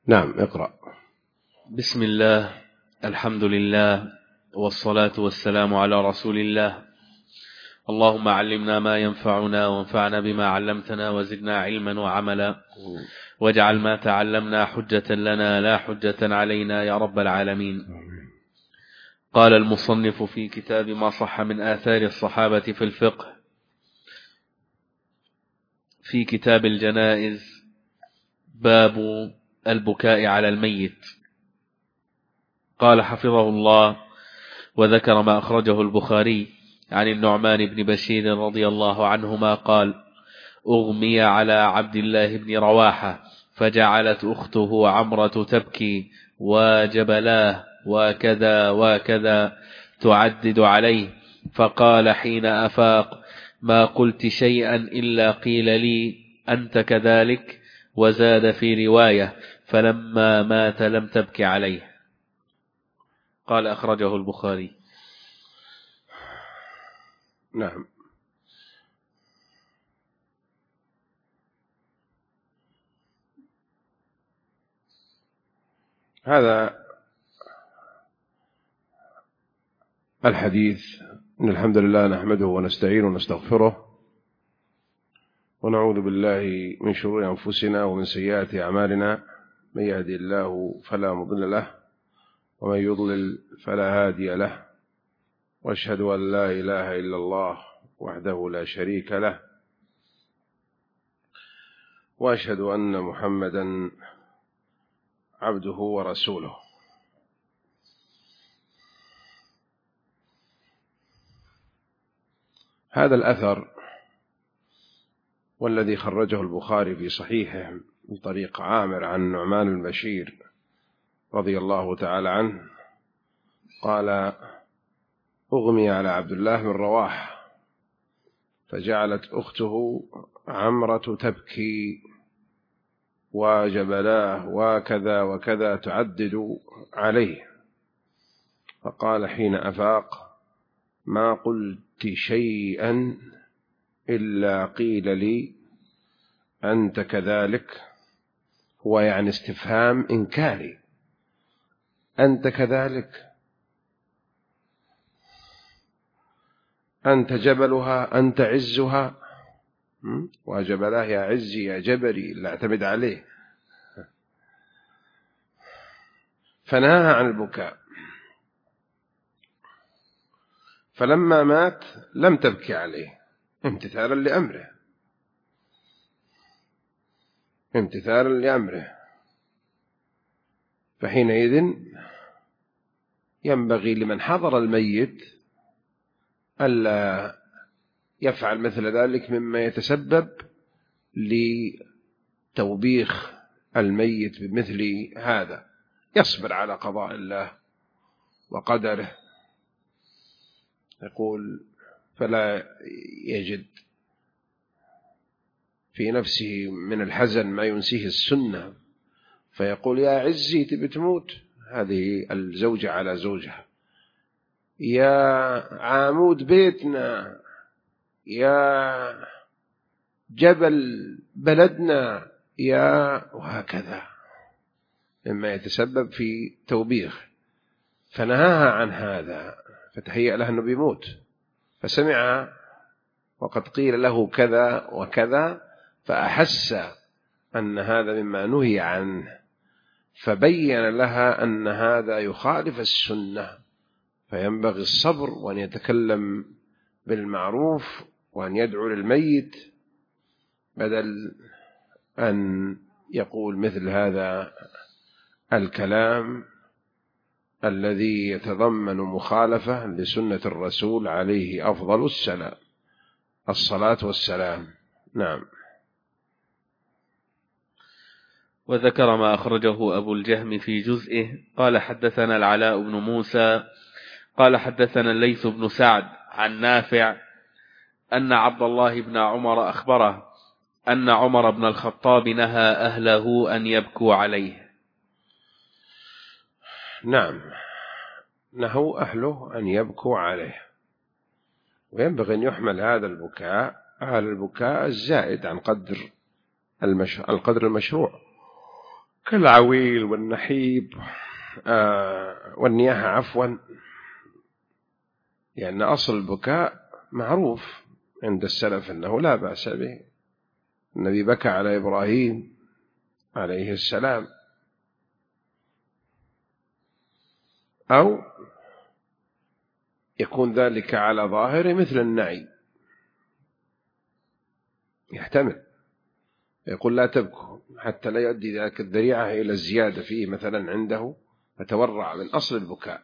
نعم، اقرأ. بسم الله، الحمد لله، والصلاة والسلام على رسول الله. اللهم علمنا ما ينفعنا وانفعنا بما علمتنا وزدنا علما وعملا، واجعل ما تعلمنا حجة لنا لا حجة علينا يا رب العالمين. قال المصنف في كتاب ما صح من آثار الصحابة في الفقه في كتاب الجنائز، باب البكاء على الميت. قال حفظه الله: وذكر ما أخرجه البخاري عن النعمان بن بشير رضي الله عنهما قال: أغمي على عبد الله بن رواحة فجعلت أخته عمرة تبكي وجبلاه وكذا وكذا تعدد عليه، فقال حين أفاق: ما قلت شيئا إلا قيل لي أنت كذلك، وزاد في رواية: فلما مات لم تبك عليه. قال أخرجه البخاري. نعم. هذا الحديث إن الحمد لله نحمده ونستعينه ونستغفره ونعوذ بالله من شرور أنفسنا ومن سيئات أعمالنا، من يهدي الله فلا مضل له ومن يضلل فلا هادي له، وأشهد أن لا إله إلا الله وحده لا شريك له، وأشهد أن محمدا عبده ورسوله. هذا الأثر والذي خرجه البخاري في صحيحه من طريق عامر عن نعمان بن بشير رضي الله تعالى عنه قال: أغمي على عبد الله بن رواح فجعلت أخته عمرة تبكي وجبلاه وكذا وكذا تعدد عليه، فقال حين أفاق: ما قلت شيئا إلا قيل لي أنت كذلك. هو يعني استفهام إنكاري، أنت كذلك، أنت جبلها، أنت عزها، وجبلاه يا عزي يا جبري اللي اعتمد عليه. فنهاها عن البكاء، فلما مات لم تبكي عليه امتثالا لأمره، امتثالا لأمره. فحينئذ ينبغي لمن حضر الميت ألا يفعل مثل ذلك مما يتسبب لتوبيخ الميت بمثل هذا، يصبر على قضاء الله وقدره. يقول: فلا يجد في نفسه من الحزن ما ينسيه السنة، فيقول: يا عزي تبي تموت، هذه الزوجة على زوجها، يا عامود بيتنا، يا جبل بلدنا، يا وهكذا، مما يتسبب في توبيخ. فنهاها عن هذا، فتهيأ له أنه بيموت، فسمع وقد قيل له كذا وكذا، فأحس أن هذا مما نهي عنه، فبين لها أن هذا يخالف السنة، فينبغي الصبر وأن يتكلم بالمعروف وأن يدعو للميت بدل أن يقول مثل هذا الكلام الذي يتضمن مخالفة لسنة الرسول عليه أفضل الصلاة والسلام. نعم. وذكر ما أخرجه أبو الجهم في جزئه. قال حدثنا العلاء بن موسى قال حدثنا الليث بن سعد عن نافع أن عبد الله بن عمر أخبره أن عمر بن الخطاب نهى أهله أن يبكوا عليه. نعم، نهوا أهله أن يبكوا عليه، وينبغي أن يحمل هذا البكاء على البكاء الزائد عن القدر المشروع، كالعويل والنحيب والنياحة عفوا، لأن أصل البكاء معروف عند السلف أنه لا بأس به. النبي بكى على إبراهيم عليه السلام، أو يكون ذلك على ظاهره مثل النعي، يحتمل، يقول لا تبكوا حتى لا يؤدي ذلك الذريعة إلى الزيادة فيه مثلا عنده فتورع من أصل البكاء.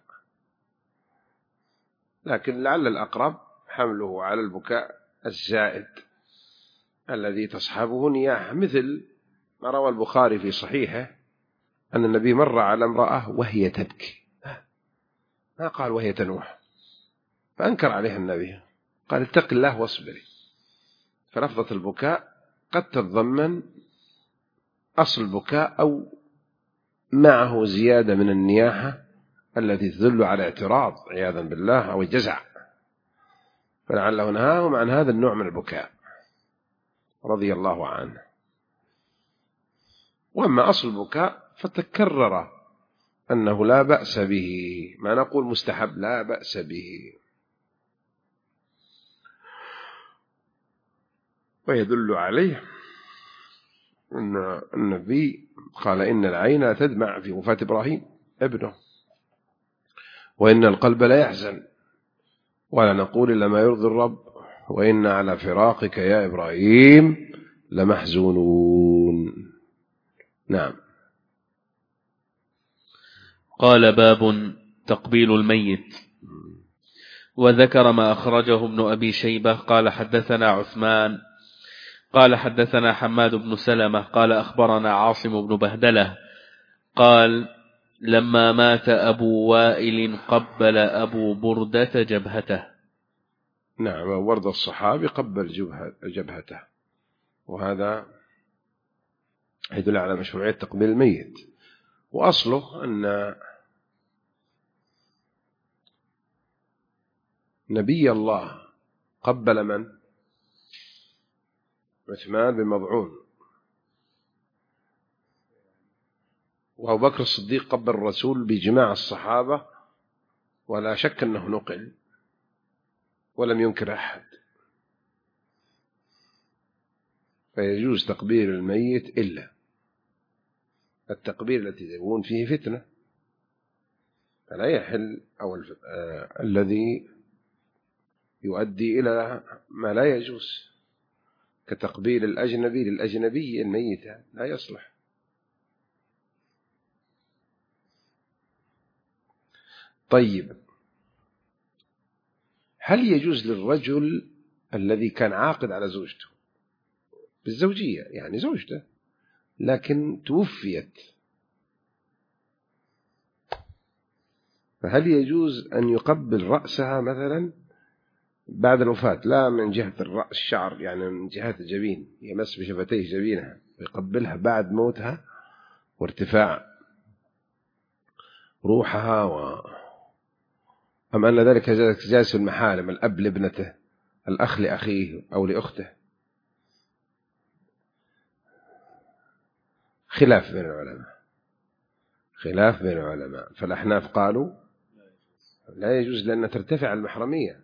لكن لعل الأقرب حمله على البكاء الزائد الذي تصحبه نياحة، مثل ما روى البخاري في صحيحه أن النبي مر على امرأة وهي تبكي، ما قال وهي تنوح، فأنكر عليها النبي، قال اتق الله واصبري. فلفظة البكاء قد تتضمن أصل البكاء أو معه زيادة من النياحة التي تدل على اعتراض عياذا بالله أو الجزع، فلعله نهاهم عن هذا النوع من البكاء رضي الله عنه. وأما أصل البكاء فتكرر أنه لا بأس به، ما نقول مستحب، لا بأس به، ويدل عليه أن النبي قال إن العين لا تدمع في وفاة إبراهيم ابنه، وإن القلب لا يحزن، ولا نقول إلا ما يرضي الرب، وإن على فراقك يا إبراهيم لمحزونون. نعم. قال باب تقبيل الميت. وذكر ما أخرجه ابن أبي شيبة قال حدثنا عثمان قال حدثنا حماد بن سلمة قال أخبرنا عاصم بن بهدلة قال لما مات أبو وائل قبل أبو بردة جبهته. نعم، ورد الصحابي قبل جبهته، وهذا يدل على مشروعية تقبيل الميت. وأصله أن نبي الله قبل من؟ عثمان بن مظعون، وأبو بكر الصديق قبل الرسول بجماع الصحابة، ولا شك أنه نقل ولم ينكر أحد، فيجوز تقبيل الميت إلا التقبيل التي يكون فيه فتنة، فلا يحل، أو الذي يؤدي إلى ما لا يجوز، كتقبيل الأجنبي للأجنبي الميتة لا يصلح. طيب، هل يجوز للرجل الذي كان عاقد على زوجته بالزوجية، يعني زوجته لكن توفيت، فهل يجوز أن يقبل رأسها مثلا بعد الوفاة، لا من جهة الرأس الشعر، يعني من جهة الجبين، يمس بشفتيه جبينها ويقبلها بعد موتها وارتفاع روحها أم أن ذلك جائز في المحارم، الأب لابنته، الأخ لأخيه أو لأخته؟ خلاف بين العلماء، خلاف بين العلماء. فالأحناف قالوا لا يجوز لأن ترتفع المحرمية،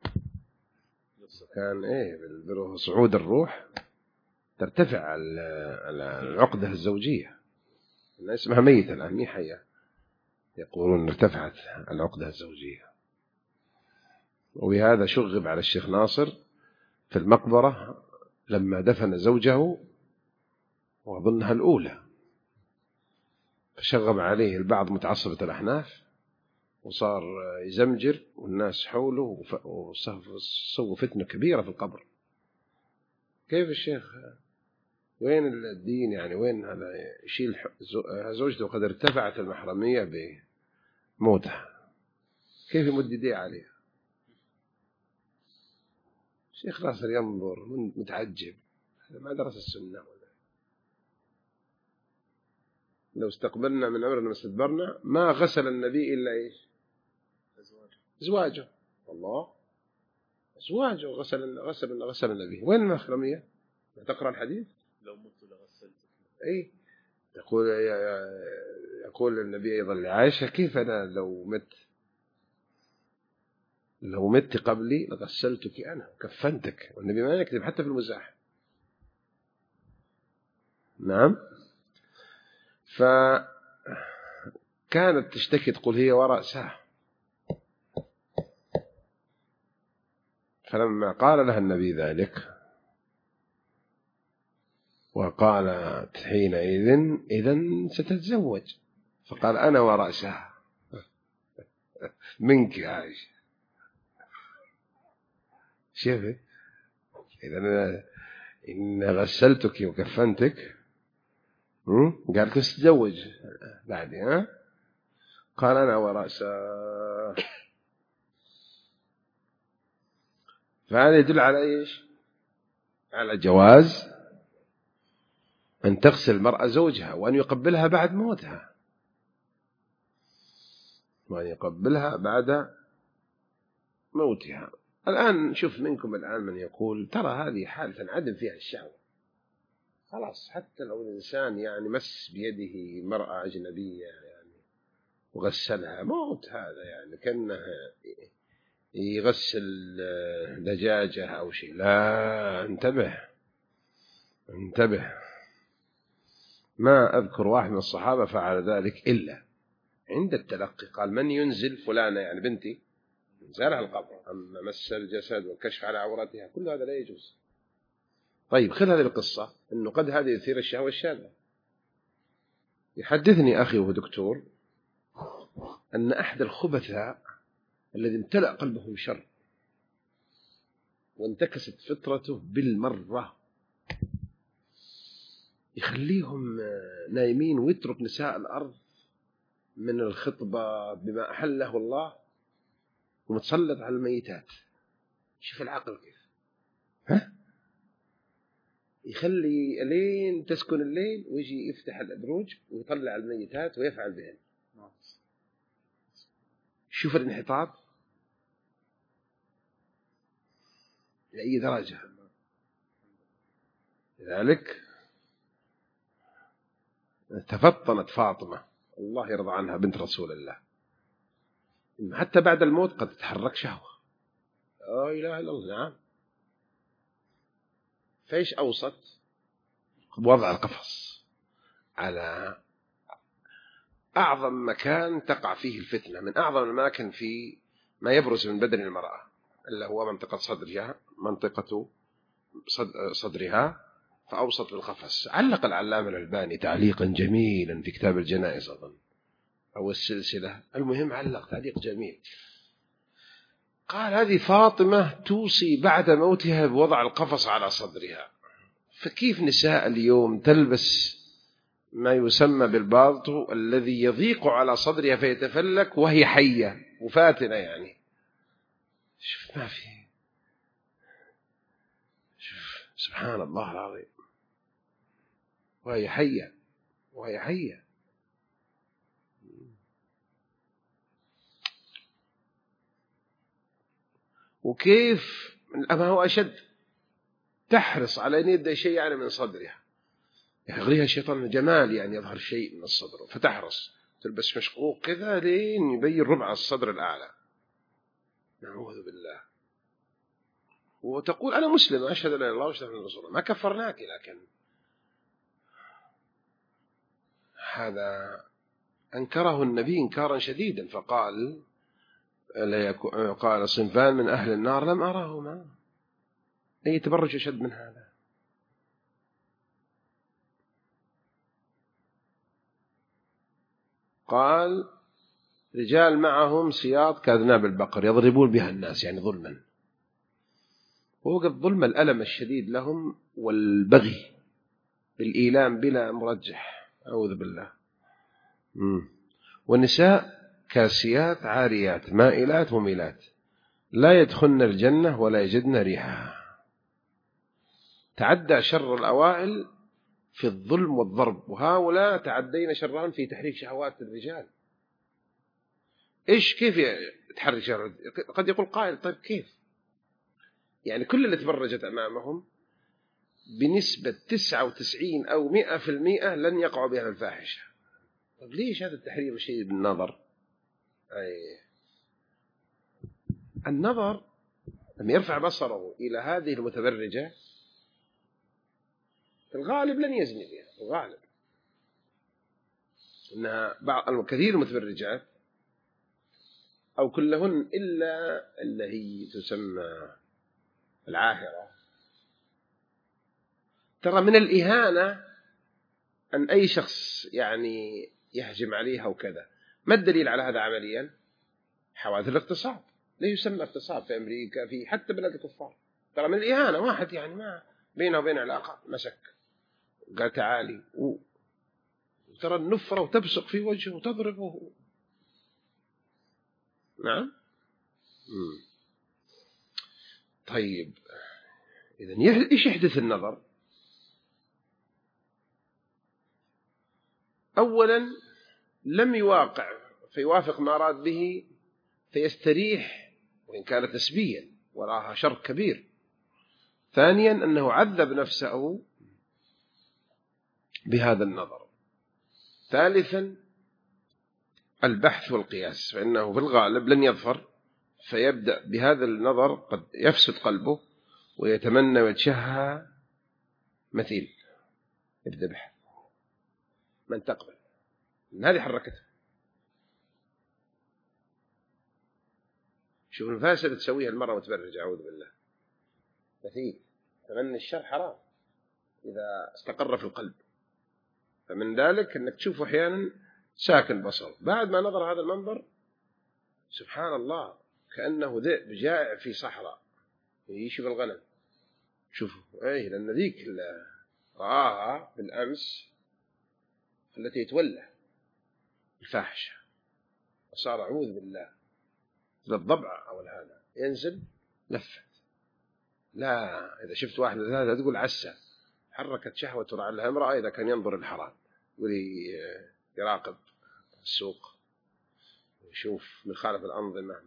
كان صعود الروح ترتفع العقدة الزوجية، اسمها ميتة الآن مي حية، يقولون ارتفعت العقدة الزوجية. وبهذا شغب على الشيخ ناصر في المقبرة لما دفن زوجه، وأظنها الأولى، فشغب عليه البعض متعصبة الأحناف، وصار يزمجر والناس حوله، وسووا فتنة كبيرة في القبر. كيف الشيخ؟ وين الدين يعني؟ وين هذا يشيل زوجته قد ارتفعت المحرمية بموتها، كيف يمد يديه عليها؟ الشيخ ناصر ينظر متعجب، ما درس السنة. لو استقبلنا من عمرنا ما استدبرنا ما غسل النبي إلا إيش؟ أزواجه. الله، أزواجه غسل النبي. وين المحرمية؟ تقرأ الحديث؟ لو مت لغسلت. يقول النبي أيضا لعائشة: كيف أنا لو مت قبلي لغسلتك أنا وكفنتك. والنبي ما يكذب حتى في المزاح. نعم. فكانت تشتكي تقول هي ورأسها. فلما قال لها النبي ذلك وقالت حينئذ: إذن ستتزوج. فقال: أنا ورأسها منك يا عائشة. شوفي، إذا إن غسلتك وكفنتك قالت تتزوج بعدي. قال: أنا ورأسها. فهذا يدل على إيش؟ على جواز أن تغسل المرأة زوجها وأن يقبلها بعد موتها، وأن يقبلها بعد موتها. الآن شوف منكم الآن من يقول: ترى هذه حال تنعدم فيها الشهوة، خلاص حتى لو الإنسان يعني مس بيده مرأة أجنبية يعني وغسلها، موت هذا يعني كأنه يغسل دجاجة أو شيء. لا، انتبه. ما أذكر واحد من الصحابة فعل ذلك إلا عند التلقي، قال: من ينزل فلانة يعني بنتي، زارها القبر. أما مس الجسد والكشف على عورتها كل هذا لا يجوز. طيب، خذ هذه القصة أنه قد هذه يثير الشهوة الشاذة. يحدثني أخي وهو دكتور أن أحد الخبثاء الذي امتلأ قلبه شر وانتكست فطرته بالمرة يخليهم نايمين ويترك نساء الأرض من الخطبة بما أحله الله ومتسلط على الميتات. شوف العقل كيف. يخلي لين تسكن الليل ويجي يفتح الأدروج ويطلع الميتات ويفعل بهن. شوف الانحطاط لأي درجة. لذلك تفطنت فاطمة الله يرضى عنها بنت رسول الله، حتى بعد الموت قد تتحرك شهوة. لا إله إلا الله. نعم. فإيش أوسط؟ وضع القفص على أعظم مكان تقع فيه الفتنة، من أعظم الأماكن في ما يبرز من بدن المرأة، اللي هو منطقة صدرها فأوسط بالقفص. علق العلامة الألباني تعليقا جميلا في كتاب الجنائز أظن أو السلسلة، المهم علق تعليق جميل. قال: هذه فاطمة توصي بعد موتها بوضع القفص على صدرها. فكيف نساء اليوم تلبس ما يسمى بالبالطو الذي يضيق على صدرها فيتفلك وهي حية وفاتنة يعني. شوف ما في. شوف سبحان الله العظيم، وهي حية. وكيف ما هو أشد، تحرص على أن يبدأ شيء يعني من صدرها، يغريها الشيطان جمال يعني يظهر شيء من الصدر، فتحرص تلبس مشقوق كذا لين يبين ربع الصدر الأعلى. نعوذ بالله. وتقول: أنا مسلم أشهد أن لا إله إلا الله وأشهد أن رسول الله. ما كفرناك، لكن هذا أنكره النبي إنكارا شديدا، فقال: قال: صنفان من أهل النار لم أراهما. أي تبرج أشد من هذا. قال: رجال معهم سياط كأذناب البقر يضربون بها الناس يعني ظلما. ووقف ظلم الألم الشديد لهم والبغي بالإيلام بلا مرجح. أعوذ بالله. والنساء كاسيات عاريات مائلات مميلات لا يدخلن الجنة ولا يجدن ريحها. تعدى شر الأوائل في الظلم والضرب، وهؤلاء تعدينا شرهم في تحريك شهوات الرجال. كيف تحرك شهوات؟ قد يقول قائل: طيب كيف يعني كل اللي تبرجت أمامهم بنسبة 99 أو 100% لن يقع بها الفاحشة. طيب ليش هذا التحريم شيء بالنظر؟ النظر لما يرفع بصره إلى هذه المتبرجة في الغالب لن يزني بها، في الغالب إنها كثير المتبرجات أو كلهن إلا اللي هي تسمى العاهرة، ترى من الإهانة أن أي شخص يعني يهجم عليها وكذا. ما الدليل على هذا عمليا؟ حوادث الاغتصاب. ليش يسمى اغتصاب في أمريكا في حتى بلاد الكفار؟ ترى من الإهانة، واحد يعني ما بينه وبين علاقة مسك قال تعالي وترى النفرة وتبصق في وجهه وتضربه. نعم. طيب إذن إيش يحدث النظر؟ أولا لم يواقع فيوافق ما أراد به فيستريح وإن كان تسبيا وراها شر كبير. ثانيا أنه عذب نفسه بهذا النظر. ثالثا البحث والقياس، فإنه في الغالب لن يظفر فيبدأ بهذا النظر قد يفسد قلبه ويتمنى ويتشهى مثيل الذبح من تقبل من هذه حركته. شوف الفاسدة تسويها المرأة وتبرج، أعوذ بالله. مثيل تمني الشر حرام إذا استقر في القلب. فمن ذلك أنك تشوفه أحيانا ساكن بصر، بعد ما نظر هذا المنظر سبحان الله كأنه ذئب جائع في صحراء يشوف الغنم. شوفوا لأن ذيك اللي رآها بالأمس التي يتولى الفاحشة وصار أعوذ بالله للضبع أو هذا ينزل لفت. لا، إذا شفت واحد هذا تقول عسى حركت شهوة لها امرأة إذا كان ينظر الحرام يراقب السوق يشوف من خالف الأنظمة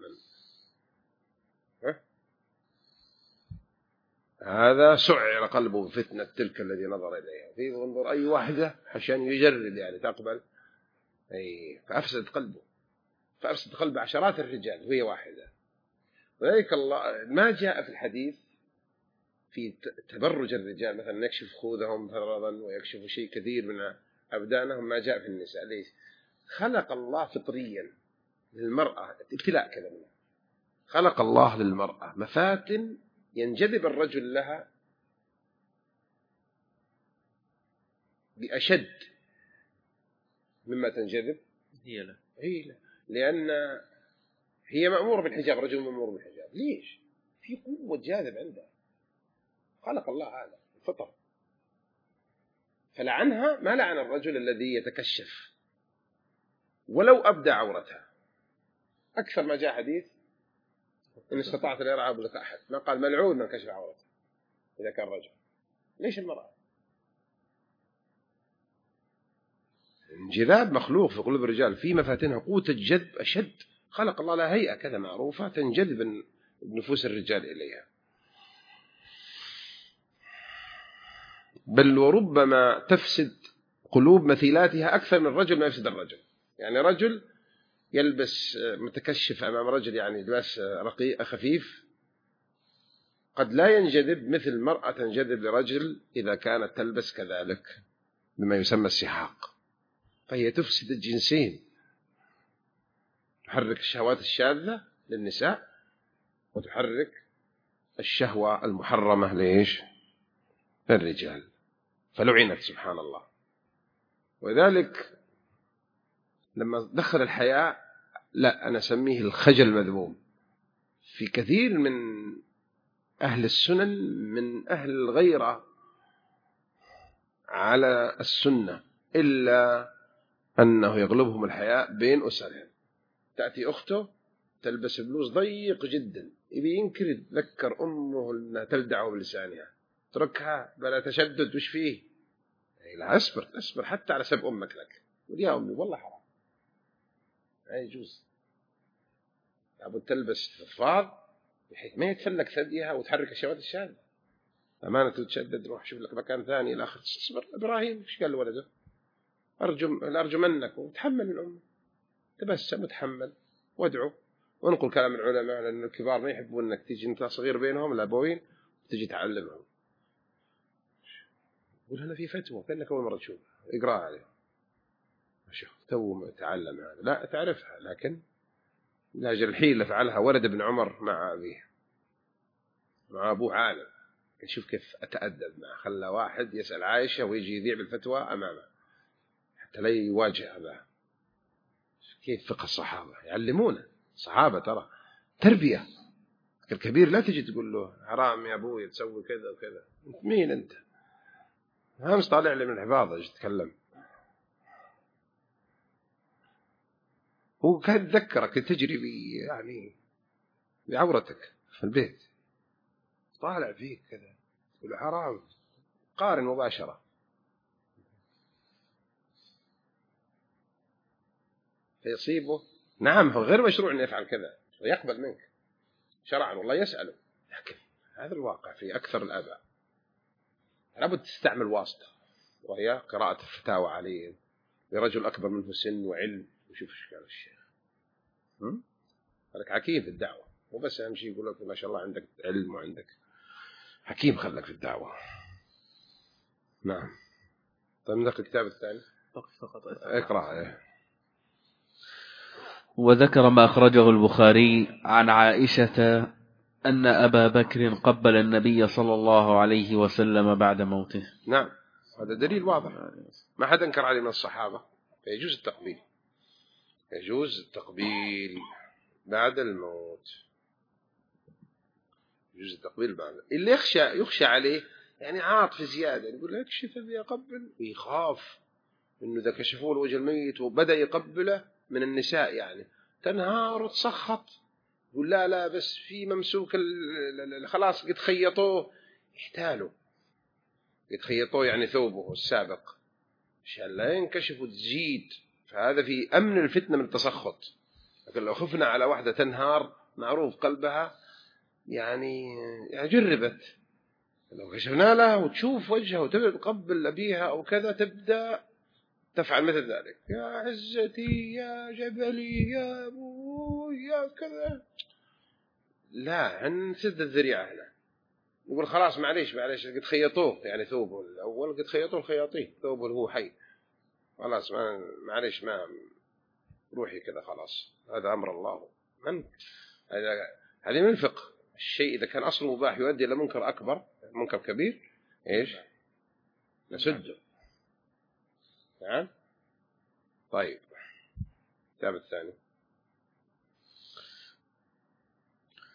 هذا سعر قلبه بفتنة تلك الذي نظر إليها. في انظر أي واحدة عشان يجرب يعني تقبل فأفسد قلبه عشرات الرجال وهي واحدة. ولذلك الله ما جاء في الحديث في تبرج الرجال مثلا يكشف خوذهم فرضا ويكشف شيء كثير من أبدانهم، ما جاء في النساء. ليش؟ خلق الله فطريا للمرأة ابتلاء كذا منها. خلق الله للمرأة مفاتن ينجذب الرجل لها بأشد مما تنجذب هي له. لأن هي مأمورة بالحجاب، رجل مأمور بالحجاب. ليش؟ في قوة جاذب عنده، خلق الله هذا الفطر. فلعنها ما لعن الرجل الذي يتكشف ولو أبدى عورتها. أكثر ما جاء حديث إن استطعت أن يرى عورة أحد، ما قال ملعون من كشف عورته إذا كان رجل. ليش المرأة؟ انجذاب مخلوق في قلوب الرجال، في مفاتنها قوة الجذب أشد. خلق الله لها هيئة كذا معروفة تنجذب نفوس الرجال إليها. بل وربما تفسد قلوب مثيلاتها أكثر من الرجل ما يفسد الرجل. يعني رجل يلبس متكشف أمام رجل يعني لباس رقيق خفيف قد لا ينجذب مثل المرأة تنجذب لرجل إذا كانت تلبس كذلك بما يسمى السحاق. فهي تفسد الجنسين، تحرك الشهوات الشاذة للنساء وتحرك الشهوة المحرمة ليش؟ للرجال. فلعنت سبحان الله. وذلك لما دخل الحياء، لا أنا أسميه الخجل المذموم في كثير من أهل السنن، من أهل الغيرة على السنة، إلا أنه يغلبهم الحياء بين أسرهم. تأتي أخته تلبس بلوز ضيق جدا، يبي ينكر يتذكر أمه أنها تلدعه بلسانها، تركها بلا تشدد. وش فيه؟ لا أصبر حتى على سب أمك لك. يا أمي والله حرام، لا يجوز. لابد تلبس فضفاض بحيث ما يتفلك ثديها وتحرك الشهوات الشاذة. أمانة تشدد روح شوف لك مكان ثاني. الآخر اصبر. إبراهيم إيش قال لولده؟ أرجو منك وتحمل الأمة. تبسم وتحمل وادعو وانقل كلام العلماء، لأن الكبار ما يحبون أنك تيجي أنت صغير بينهم الأبوين تجي تعلمهم. قول هنا في فتوى كأنك أول مرة تشوف اقرأ عليه. شوف تو تعلم هذا لا تعرفها، لكن لاجل الحيلة فعلها ولد ابن عمر مع أبيه مع أبوه عالم. نشوف كيف أتأدب معه. خلى واحد يسأل عائشة ويجي يذيع بالفتوى أمامه حتى لا يواجه أباه. كيف فقه الصحابة يعلمونه. صحابة ترى تربية. الكبير لا تجي تقول له حرام يا أبوي تسوي كذا وكذا. مين أنت؟ همس طالع لي من الحفاظة يجي تتكلم. هو كان يتذكرك تجري يعني بعورتك في البيت طالع فيك كذا تقول حرام. قارن مباشرة. فيصيبه نعم هو غير مشروع أن يفعل كذا ويقبل منك شرعا والله يسأله، لكن هذا الواقع في أكثر الآباء. لابد تستعمل واسطة وهي قراءة الفتاوى عليه لرجل أكبر منه سن وعلم. وشوف ايش قال الشيخ. هذاك حكيم في الدعوة مو بس أهم شيء يقول لك ما شاء الله عندك علم وعندك حكيم خلك في الدعوة. نعم. طيب ندخل الكتاب الثاني فقط اقرأ. وذكر ما أخرجه البخاري عن عائشة أن أبا بكر قبل النبي صلى الله عليه وسلم بعد موته. نعم هذا دليل واضح ما حد أنكر عليه من الصحابة. فيجوز التقبيل. يجوز التقبيل بعد الموت. يجوز التقبيل بعد. اللي يخشى عليه يعني عاطفة زيادة يقول لك كشف ذي يقبل ويخاف إنه إذا كشفوا له وجه الميت وبدأ يقبله من النساء يعني تنهار وتسخط. يقول لا بس في ممسوك خلاص قد خيطوه يحتالوا يتخيطوه يعني ثوبه السابق عشان لا ينكشف وتزيد. فهذا في أمن الفتنة من التسخط. لكن لو خفنا على واحدة تنهار معروف قلبها يعني جربت لو كشفنا لها وتشوف وجهها وتبدأ تقبل أبيها أو كذا تبدأ تفعل مثل ذلك. يا عزتي يا جبلي يا أبوي يا كذا. لا نسد الذريعة هنا. يقول خلاص معليش قد خيطوه يعني ثوبه الأول قد خيطوه الخياطين ثوبه هو حي خلاص معليش ما روحي كذا خلاص هذا أمر الله. هذه من الفقه. الشيء إذا كان أصله مباح يؤدي إلى منكر أكبر منكر كبير إيش نسده. نعم. طيب الكتاب الثاني